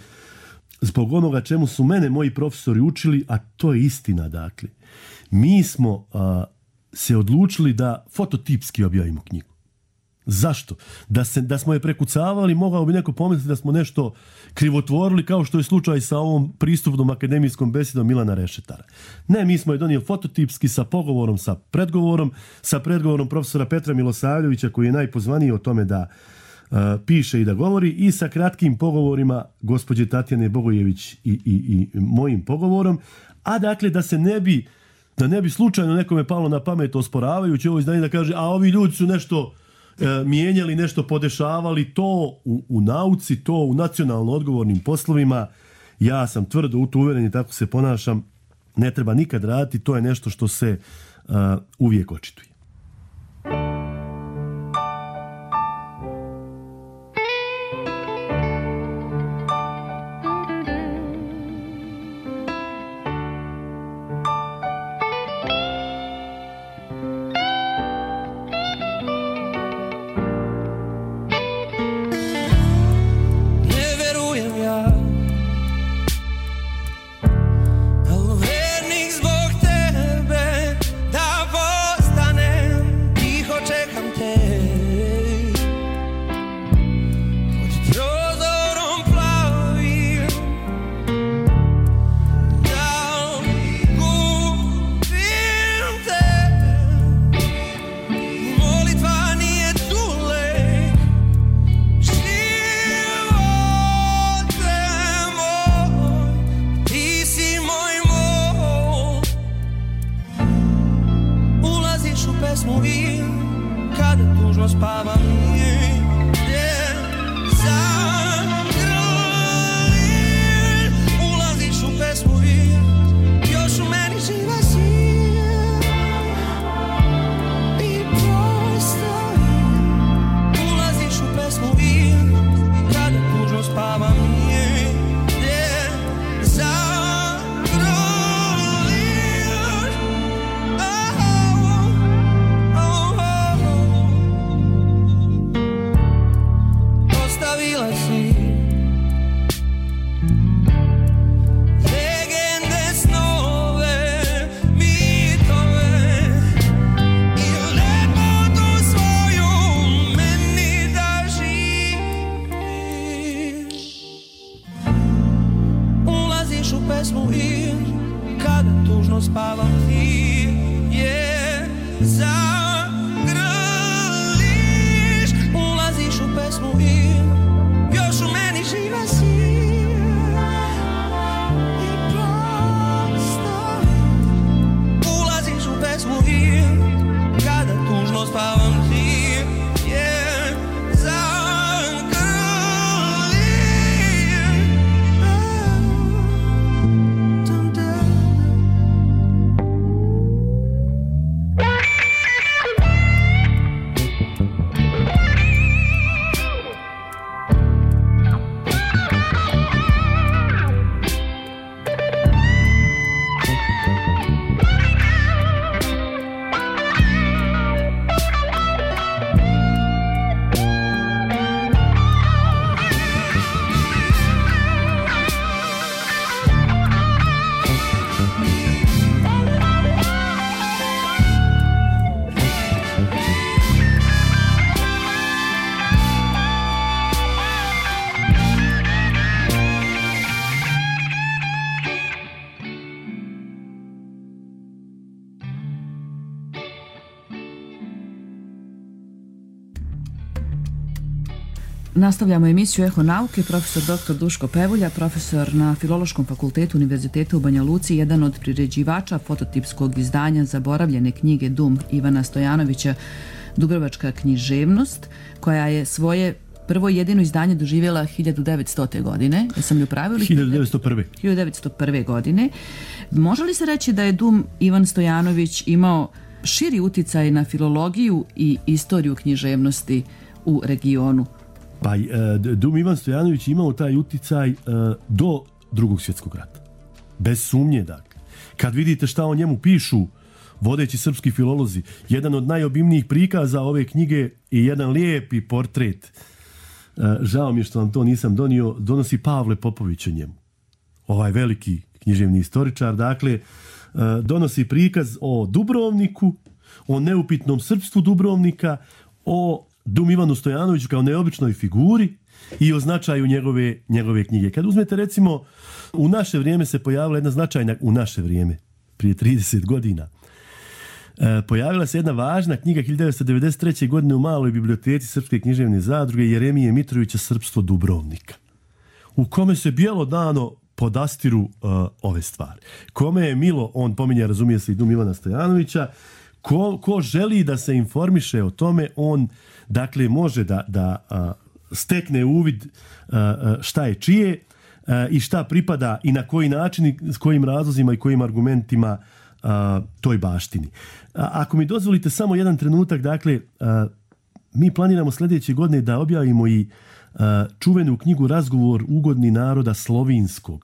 zbog onoga čemu su mene moji profesori učili, a to je istina, dakle. Mi smo uh, se odlučili da fototipski objavimo knjigu. Zašto? Da, se, da smo je prekucavali, mogao bi neko pomisliti da smo nešto krivotvorili, kao što je slučaj sa ovom pristupnom akademijskom besedom Milana Rešetara. Ne, mi smo je donijeli fototipski sa pogovorom, sa predgovorom, sa predgovorom profesora Petra Milosavljevića, koji je najpozvaniji o tome da uh, piše i da govori, i sa kratkim pogovorima gospođe Tatjane Bogojević i, i, i mojim pogovorom, a dakle da se ne bi, da ne bi slučajno nekome palo na pamet osporavajući ovo izdanje da kaže, a ovi ljudi su nešto mijenjali, nešto podešavali, to u, u nauci, to u nacionalno odgovornim poslovima, ja sam tvrdo u to uvjeren i tako se ponašam, ne treba nikad raditi, to je nešto što se uh, uvijek očituje.
pesmu i kada tužno spavam ti
zagrliš, ulaziš u pesmu i još u meni živa si. I prosto ulaziš u pesmu i kada tužno spavam ti je
Nastavljamo emisiju Eho nauke. Profesor doktor Duško Pevulja, profesor na Filološkom fakultetu Univerziteta u Banja Luci, jedan od priređivača fototipskog izdanja zaboravljene knjige Dum Ivana Stojanovića Dubrovačka književnost, koja je svoje prvo i jedino izdanje doživjela hiljadu devetstote. godine. Jesam li u pravu?
hiljadu devetsto prve.
hiljadu devetsto prve. godine. Može li se reći da je Dum Ivan Stojanović imao širi uticaj na filologiju i istoriju književnosti u regionu?
Pa, Dum Ivan Stojanović imao taj uticaj do Drugog svjetskog rata. Bez sumnje, dakle. Kad vidite šta o njemu pišu vodeći srpski filolozi, jedan od najobimnijih prikaza ove knjige i jedan lijepi portret, žao mi je što vam to nisam donio, donosi Pavle Popović o njemu. Ovaj veliki književni istoričar, dakle, donosi prikaz o Dubrovniku, o neupitnom srpstvu Dubrovnika, o Dum Ivanu Stojanoviću kao neobičnoj figuri i o značaju njegove, njegove knjige. Kad uzmete, recimo, u naše vrijeme se pojavila jedna značajna, u naše vrijeme, prije trideset godina, e, pojavila se jedna važna knjiga hiljadu devetsto devedeset treće. godine u maloj biblioteci Srpske književne zadruge Jeremije Mitrovića Srpstvo Dubrovnika, u kome se bjelodano podastiru uh, ove stvari. Kome je milo, on pominje, razumije se, i Dum Ivana Stojanovića, ko, ko želi da se informiše o tome, on dakle može da, da a, stekne uvid a, šta je čije a, i šta pripada i na koji način, s kojim razlozima i kojim argumentima a, toj baštini. A, ako mi dozvolite samo jedan trenutak, dakle, a, mi planiramo sljedeće godine da objavimo i a, čuvenu knjigu Razgovor ugodni naroda slovinskog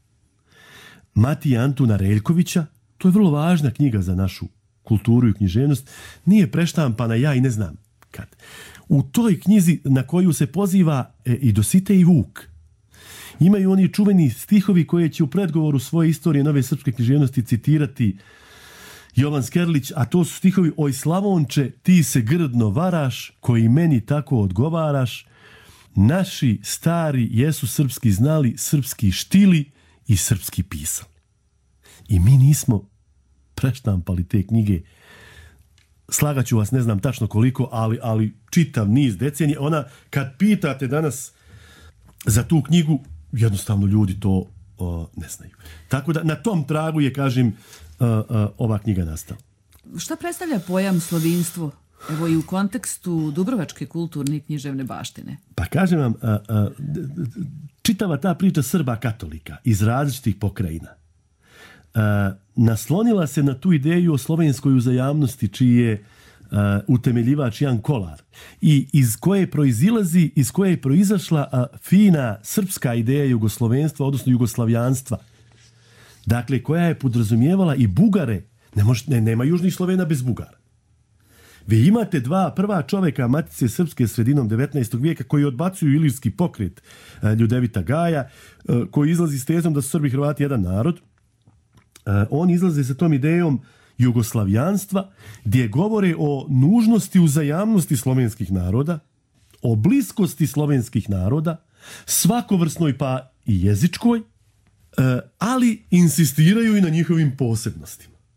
Matije Antuna Reljkovića. To je vrlo važna knjiga za našu kulturu i književnost. Nije preštampana, ja i ne znam kad. U toj knjizi na koju se poziva e, i Dositej i Vuk, imaju oni čuveni stihovi koje će u predgovoru svoje istorije nove srpske književnosti citirati Jovan Skerlić, a to su stihovi: oj Slavonče, ti se grdno varaš, koji meni tako odgovaraš, naši stari jesu srpski znali, srpski štili i srpski pisali. I mi nismo preštampali te knjige. Slagaću vas, ne znam tačno koliko, ali, ali čitav niz decenija. Ona, kad pitate danas za tu knjigu, jednostavno ljudi to o, ne znaju. Tako da na tom tragu je, kažem, o, o, ova knjiga nastala.
Šta predstavlja pojam slovinstvo, evo i u kontekstu dubrovačke kulturne i književne baštine?
Pa kažem vam, a, a, čitava ta priča Srba katolika iz različitih pokrajina a, naslonila se na tu ideju o slovenskoj uzajamnosti, čiji je uh, utemeljivač Jan Kolar, i iz koje proizilazi, iz koje je proizašla uh, fina srpska ideja jugoslovenstva, odnosno jugoslavljanstva. Dakle, koja je podrazumijevala i Bugare. Ne može, ne, nema južnih Slovena bez Bugara. Vi imate dva prva čoveka Matice Srpske sredinom devetnaestog vijeka koji odbacuju ilirski pokret uh, Ljudevita Gaja, uh, koji izlazi s tezom da su Srbi i Hrvati jedan narod. Uh, on izlaze sa tom idejom jugoslavljanstva, gdje govore o nužnosti uzajamnosti slovenskih naroda, o bliskosti slovenskih naroda, svakovrsnoj pa i jezičkoj, uh, ali insistiraju i na njihovim posebnostima.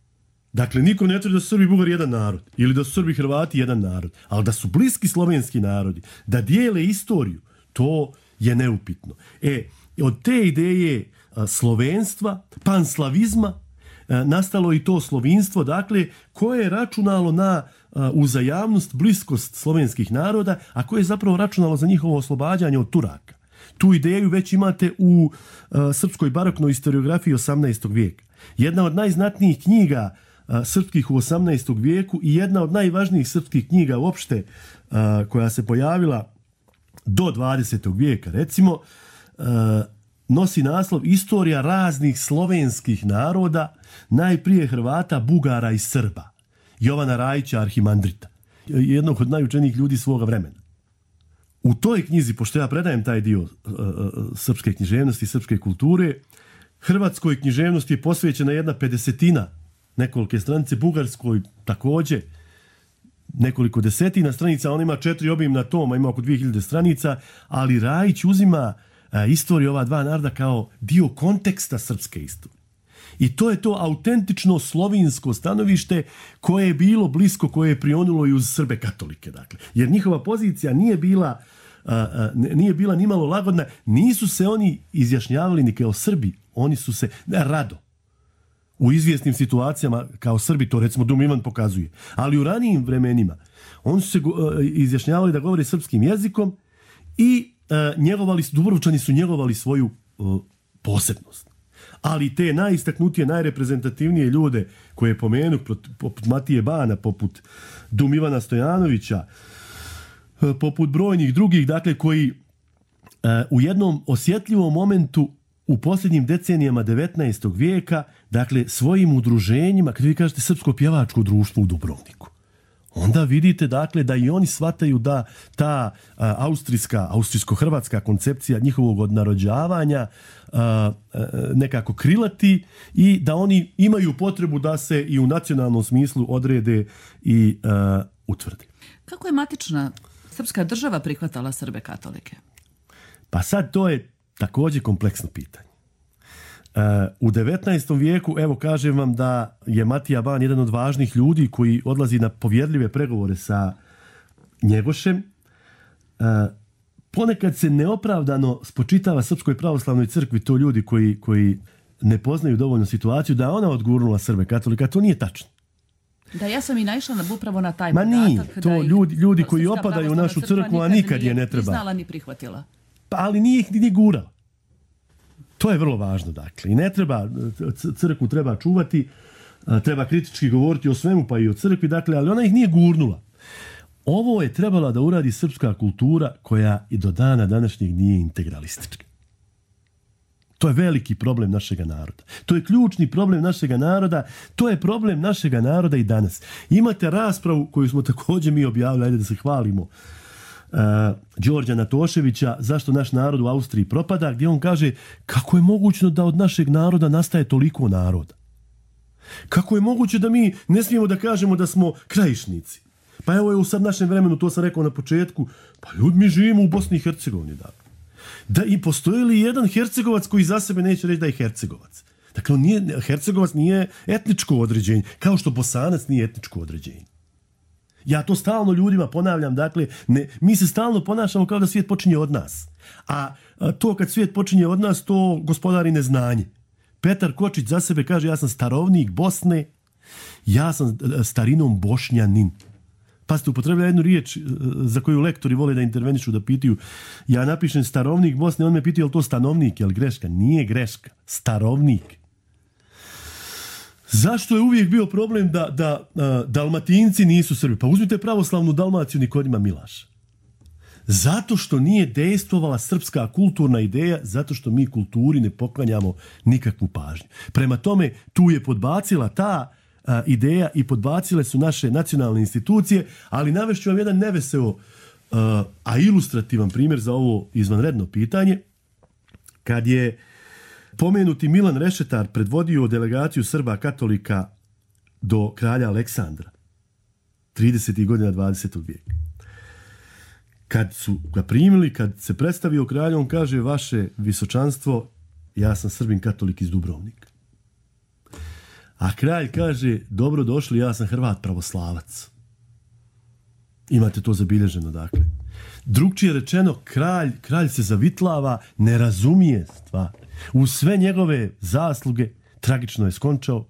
Dakle, niko ne tvrdi da su Srbi i Bugari jedan narod ili da su Srbi i Hrvati jedan narod, ali da su bliski slovenski narodi, da dijele istoriju, to je neupitno. E, od te ideje a, slovenstva, panslavizma, a, nastalo i to slovinstvo, dakle, koje je računalo na a, uzajamnost, bliskost slovenskih naroda, a koje je zapravo računalo za njihovo oslobađanje od Turaka. Tu ideju već imate u a, srpskoj baroknoj historiografiji osamnaestog vijeka. Jedna od najznatnijih knjiga a, srpskih u osamnaestom vijeku i jedna od najvažnijih srpskih knjiga uopšte a, koja se pojavila do dvadesetog vijeka, recimo, a, nosi naslov Istorija raznih slovenskih naroda, najprije Hrvata, Bugara i Srba. Jovana Rajića, arhimandrita, jednog od najučenijih ljudi svoga vremena. U toj knjizi, pošto ja predajem taj dio uh, srpske književnosti, srpske kulture, hrvatskoj književnosti je posvećena jedna pedesetina, nekolike stranice, bugarskoj također nekoliko desetina stranica, on ima četiri obimna toma, ima oko dvije hiljade stranica, ali Rajić uzima uh, istoriju ova dva naroda kao dio konteksta srpske istorije. I to je to autentično slovinsko stanovište koje je bilo blisko, koje je prionulo i uz Srbe katolike. Dakle. Jer njihova pozicija nije bila, uh, uh, nije bila nimalo lagodna. Nisu se oni izjašnjavali ni kao Srbi. Oni su se, ne, rado, u izvjesnim situacijama kao Srbi, to recimo Dum Ivan pokazuje. Ali u ranijim vremenima oni su se uh, izjašnjavali da govore srpskim jezikom i uh, njegovali, Dubrovčani su njegovali svoju uh, posebnost. Ali te najistaknutije, najreprezentativnije ljude koje pomenu, poput Matije Bana, poput Dum Ivana Stojanovića, poput brojnih drugih, dakle, koji u jednom osjetljivom momentu u posljednjim decenijama devetnaestog vijeka, dakle, svojim udruženjima, kad vi kažete srpsko pjevačko društvo u Dubrovniku, onda vidite, dakle, da i oni shvataju da ta a, austrijska, austrijsko-hrvatska koncepcija njihovog odnarođavanja a, a, nekako krilati i da oni imaju potrebu da se i u nacionalnom smislu odrede i a, utvrde.
Kako je matična srpska država prihvatala Srbe katolike?
Pa sad to je također kompleksno pitanje. Uh, u devetnaestom vijeku, evo kažem vam da je Matija Ban jedan od važnih ljudi koji odlazi na povjerljive pregovore sa Njegošem. Uh, ponekad se neopravdano spočitava Srpskoj pravoslavnoj crkvi, to ljudi koji, koji ne poznaju dovoljno situaciju, da ona odgurnula Srbe katolika. To nije tačno.
Da, ja sam i naišla na, upravo na taj
Ma
podatak.
nije, to ljudi, ljudi koji opadaju u našu crkvu, a nikad je ne treba.
Priznala ni prihvatila.
Pa, ali nije ih ni gurao. To je vrlo važno, dakle. I ne treba, crkvu treba čuvati, treba kritički govoriti o svemu, pa i o crkvi, dakle, ali ona ih nije gurnula. Ovo je trebala da uradi srpska kultura koja i do dana današnjeg nije integralistička. To je veliki problem našega naroda. To je ključni problem našega naroda. To je problem našega naroda i danas. Imate raspravu koju smo također mi objavili, ajde da se hvalimo, uh, Đorđa Natoševića, zašto naš narod u Austriji propada, gdje on kaže kako je moguće da od našeg naroda nastaje toliko naroda. Kako je moguće da mi ne smijemo da kažemo da smo krajišnici. Pa evo je u sad našem vremenu, to sam rekao na početku, pa ljudi, mi živimo u Bosni i Hercegovini, dakle. Da i postoji li jedan Hercegovac koji za sebe neće reći da je Hercegovac. Dakle, on nije, Hercegovac nije etničko određenje, kao što Bosanac nije etničko određenje. Ja to stalno ljudima ponavljam, dakle, ne, mi se stalno ponašamo kao da svijet počinje od nas. A, a to kad svijet počinje od nas, to gospodari neznanje. Petar Kočić za sebe kaže, ja sam starovnik Bosne, ja sam starinom Bošnjanin. Pa ste upotrebili jednu riječ za koju lektori vole da intervenišu, da pitaju. Ja napišem starovnik Bosne, on me pitaju, je li to stanovnik, je li greška? Nije greška, starovnik. Zašto je uvijek bio problem da, da a, Dalmatinci nisu Srbi? Pa uzmite pravoslavnu Dalmaciju Nikodima Milaša. Zato što nije dejstvovala srpska kulturna ideja, zato što mi kulturi ne poklanjamo nikakvu pažnju. Prema tome, tu je podbacila ta a, ideja i podbacile su naše nacionalne institucije, ali navešću vam jedan neveseo, a, a ilustrativan primjer za ovo izvanredno pitanje. Kad je pomenuti Milan Rešetar predvodio delegaciju Srba katolika do kralja Aleksandra tridesetih godina dvadesetog vijeka. Kad su ga primili, kad se predstavio kralj, on kaže, vaše visočanstvo, ja sam Srbin katolik iz Dubrovnika. A kralj kaže, dobro došli, ja sam Hrvat pravoslavac. Imate to zabilježeno, dakle. Drugčije rečeno, kralj, kralj se zavitlava, ne razumije stvar. U sve njegove zasluge, tragično je skončao,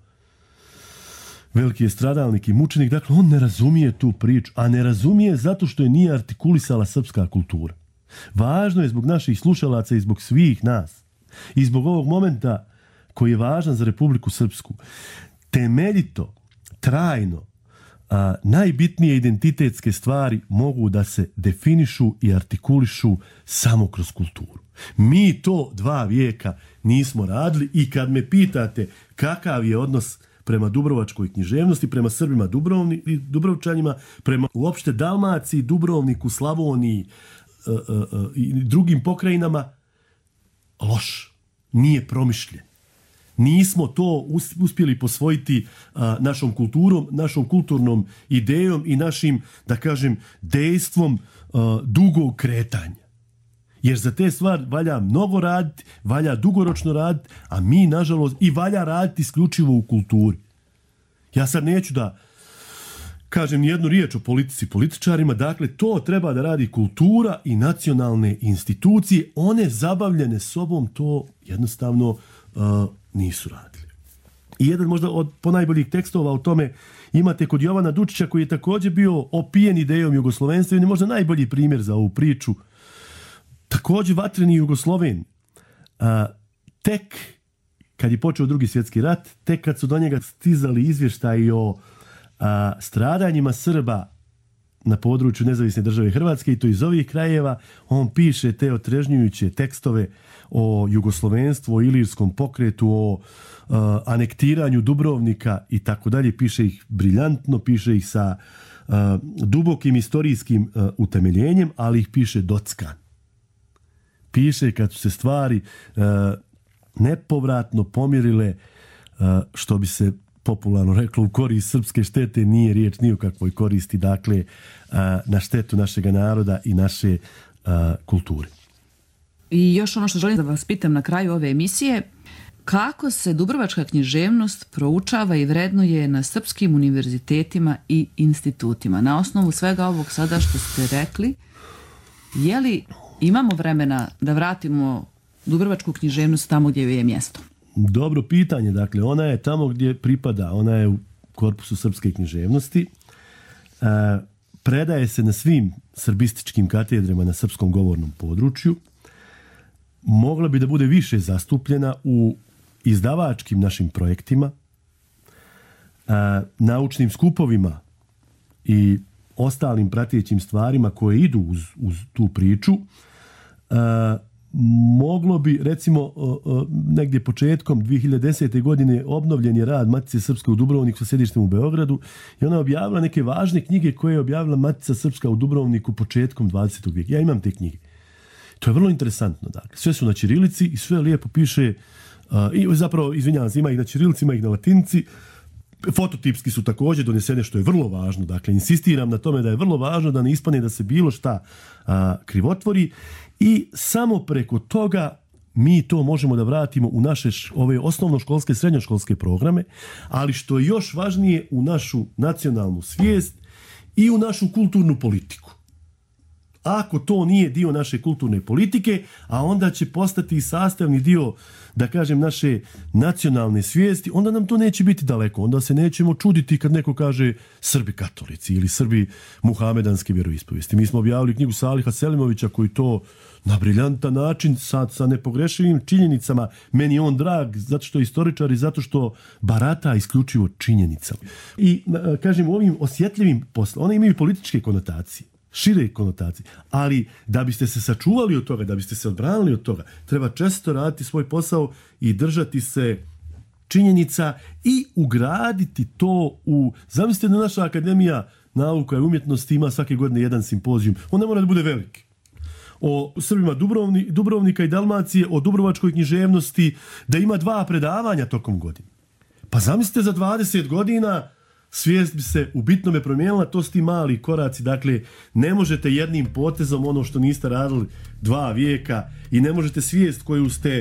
veliki je stradalnik i mučenik, dakle, on ne razumije tu priču, a ne razumije zato što je nije artikulisala srpska kultura. Važno je zbog naših slušalaca i zbog svih nas i zbog ovog momenta koji je važan za Republiku Srpsku, temeljito, trajno, a, najbitnije identitetske stvari mogu da se definišu i artikulišu samo kroz kulturu. Mi to dva vijeka nismo radili i kad me pitate kakav je odnos prema dubrovačkoj književnosti, prema Srbima Dubrovni, Dubrovčanima, prema uopšte Dalmaciji, Dubrovniku, Slavoniji uh, uh, uh, i drugim pokrajinama, loš, nije promišljen. Nismo to uspjeli posvojiti uh, našom kulturom, našom kulturnom idejom i našim, da kažem, dejstvom uh, dugog kretanja. Jer za te stvari valja mnogo raditi, valja dugoročno raditi, a mi, nažalost, i valja raditi isključivo u kulturi. Ja sad neću da kažem nijednu riječ o politici i političarima, dakle, to treba da radi kultura i nacionalne institucije, one zabavljene sobom to jednostavno uh, nisu radili. I jedan možda od ponajboljih tekstova o tome imate kod Jovana Dučića, koji je također bio opijen idejom jugoslovenstva i on je možda najbolji primjer za ovu priču. Također vatreni Jugosloven, a, tek kad je počeo Drugi svjetski rat, tek kad su do njega stizali izvještaji o a, stradanjima Srba na području nezavisne države Hrvatske, i to iz ovih krajeva, on piše te otrežnjujuće tekstove o jugoslovenstvu, o ilirskom pokretu, o a, anektiranju Dubrovnika i tako dalje. Piše ih briljantno, piše ih sa a, dubokim istorijskim a, utemeljenjem, ali ih piše dockan. Piše kad su se stvari uh, nepovratno pomirile, uh, što bi se popularno reklo u korist srpske štete, nije riječ ni o kakvoj koristi, dakle, uh, na štetu našeg naroda i naše uh, kulture.
I još ono što želim da vas pitam na kraju ove emisije, kako se dubrovačka književnost proučava i vrednuje na srpskim univerzitetima i institutima? Na osnovu svega ovog sada što ste rekli, je li imamo vremena da vratimo dubrovačku književnost tamo gdje je mjesto?
Dobro pitanje. Dakle, ona je tamo gdje pripada. Ona je u korpusu srpske književnosti. E, predaje se na svim srbističkim katedrama na srpskom govornom području. Mogla bi da bude više zastupljena u izdavačkim našim projektima, e, naučnim skupovima i ostalim pratećim stvarima koje idu uz, uz tu priču. Uh, moglo bi, recimo, uh, uh, negdje početkom dvije hiljade desete. godine obnovljen je rad Matice Srpske u Dubrovniku sa sjedištem u Beogradu i ona je objavila neke važne knjige koje je objavila Matica Srpska u Dubrovniku početkom dvadesetog vijeka. Ja imam te knjige. To je vrlo interesantno. Dakle. Sve su na ćirilici i sve lijepo piše, uh, i zapravo, izvinjavam se, ima ih na ćirilici, ima ih na latinci. Fototipski su također donesene, što je vrlo važno. Dakle, insistiram na tome da je vrlo važno da ne ispane da se bilo šta a, krivotvori i samo preko toga mi to možemo da vratimo u naše š, ove osnovnoškolske, srednjoškolske programe, ali što je još važnije, u našu nacionalnu svijest i u našu kulturnu politiku. Ako to nije dio naše kulturne politike, a onda će postati sastavni dio, da kažem, naše nacionalne svijesti, onda nam to neće biti daleko. Onda se nećemo čuditi kad neko kaže Srbi katolici ili Srbi muhamedanske vjeroispovijesti. Mi smo objavili knjigu Saliha Selimovića koji to na briljantan način sa, sa nepogrešivim činjenicama, meni je on drag zato što je istoričar i zato što barata isključivo činjenicama. I kažem, ovim osjetljivim poslom, one imaju političke konotacije, šire konotacije, ali da biste se sačuvali od toga, da biste se odbranili od toga, treba često raditi svoj posao i držati se činjenica i ugraditi to u... Zamislite da naša Akademija nauka i umjetnosti ima svake godine jedan simpozijum. On ne mora da bude veliki. O Srbima Dubrovni, Dubrovnika i Dalmacije, o dubrovačkoj književnosti, da ima dva predavanja tokom godine. Pa zamislite za dvadeset godina svijest bi se u bitnome promijenila, to su ti mali koraci. Dakle, ne možete jednim potezom ono što niste radili dva vijeka i ne možete svijest koju ste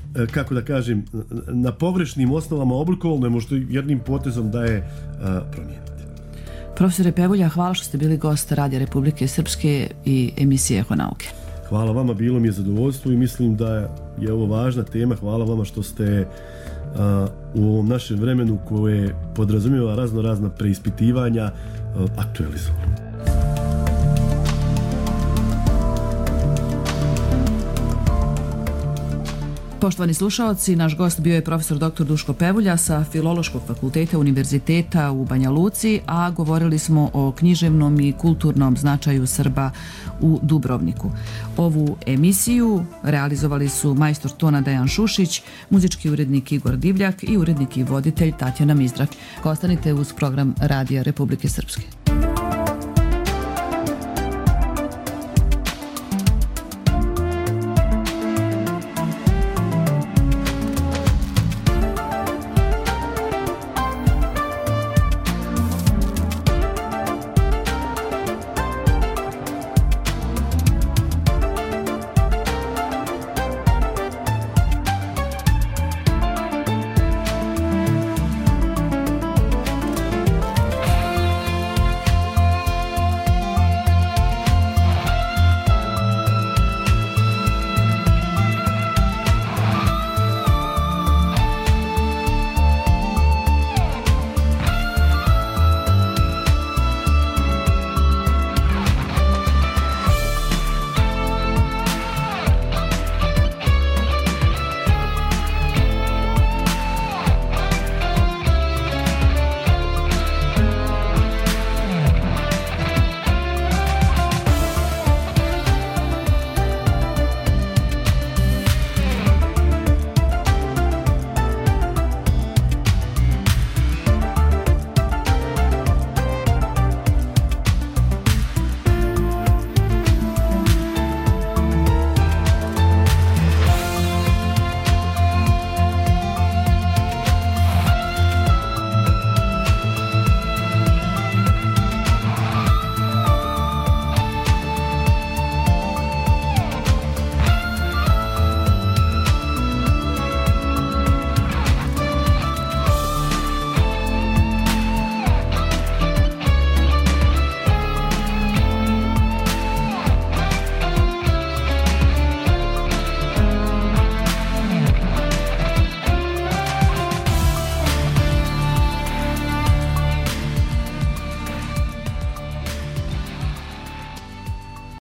kako da kažem, na pogrešnim osnovama oblikovano je možda jednim potezom da je promijeniti.
Profesore Pevulja, hvala što ste bili gost Radija Republike Srpske i emisije Eho nauke.
Hvala vama, bilo mi je zadovoljstvo i mislim da je ovo važna tema. Hvala vama što ste a, u ovom našem vremenu koje podrazumijeva razno razna preispitivanja a, aktualizovali.
Poštovani slušaoci, naš gost bio je profesor doktor Duško Pevulja sa Filološkog fakulteta Univerziteta u Banja Luci, a govorili smo o književnom i kulturnom značaju Srba u Dubrovniku. Ovu emisiju realizovali su majstor tona Dejan Šušić, muzički urednik Igor Divljak i urednik i voditelj Tatjana Mizrak. Ostanite uz program Radija Republike Srpske.